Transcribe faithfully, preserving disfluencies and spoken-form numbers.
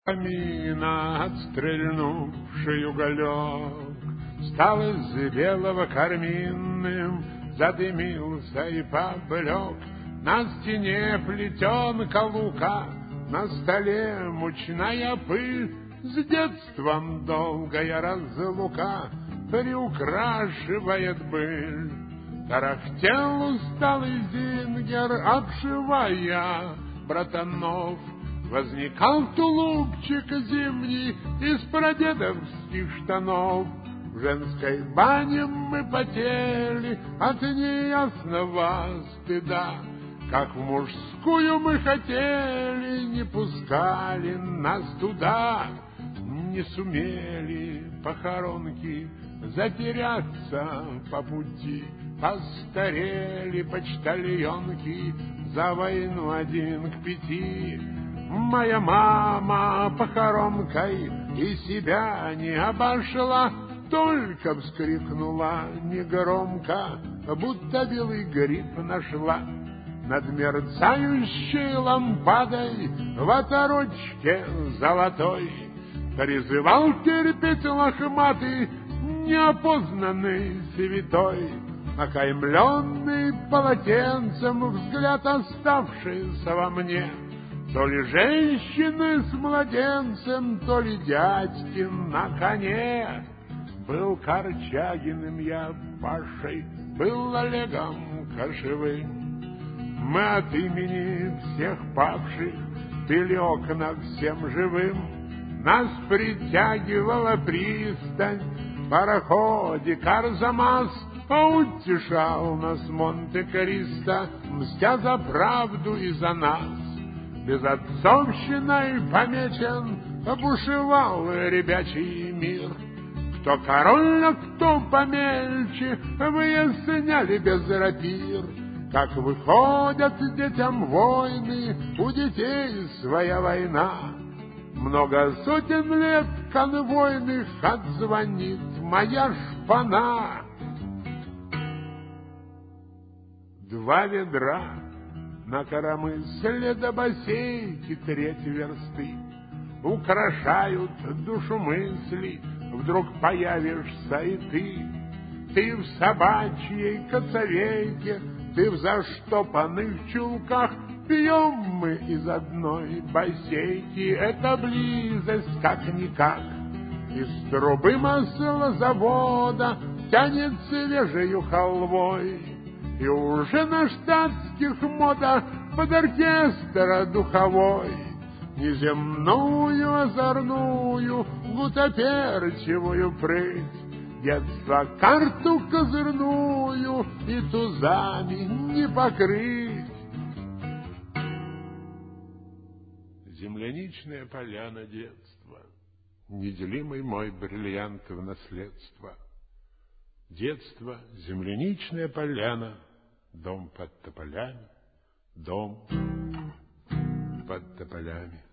Камина, отстрельнувший уголек, стал из белого карминным, задымился и поблек. На стене плетенка лука, на столе мучная пыль, с детством долгая разлука приукрашивает быль. Тарахтел усталый зингер, обшивая братанов. Возникал тулупчик зимний из прадедовских штанов. В женской бане мы потели от неясного стыда. Как в мужскую мы хотели, не пускали нас туда. Не сумели похоронки затеряться по пути. Постарели почтальонки за войну один к пяти. Моя мама похоронкой и себя не обошла, только вскрикнула негромко, будто белый гриб нашла. Над мерцающей лампадой в оторочке золотой призывал терпеть лохматый, неопознанный святой, окаймленный полотенцем взгляд оставшийся во мне. То ли женщины с младенцем, то ли дядьки на коне. Был Корчагиным я Пашей, был Олегом Кошевым. Мы от имени всех павших били окна всем живым. Нас притягивала пристань, пароходик Арзамас, а утешал нас Монте-Кристо, мстя за правду и за нас. Безотцовщиной помечен обушевал ребячий мир. Кто король, а кто помельче, выясняли без рапир. Как выходят детям войны, у детей своя война. Много сотен лет конвойных отзвонит моя шпана. Два ведра на коромысле до бассейки треть версты украшают душу мысли, вдруг появишься и ты. Ты в собачьей коцовейке, ты в заштопанных чулках. Пьем мы из одной бассейки, это близость как-никак. Из трубы маслозавода тянет свежею халвой, и уже на штатских модах под оркестра духовой неземную, озорную, гутоперчивую прыть. Детство карту козырную и тузами не покрыть. Земляничная поляна детства, неделимый мой бриллиант в наследство. Детство, земляничная поляна, дом под тополями, дом под тополями.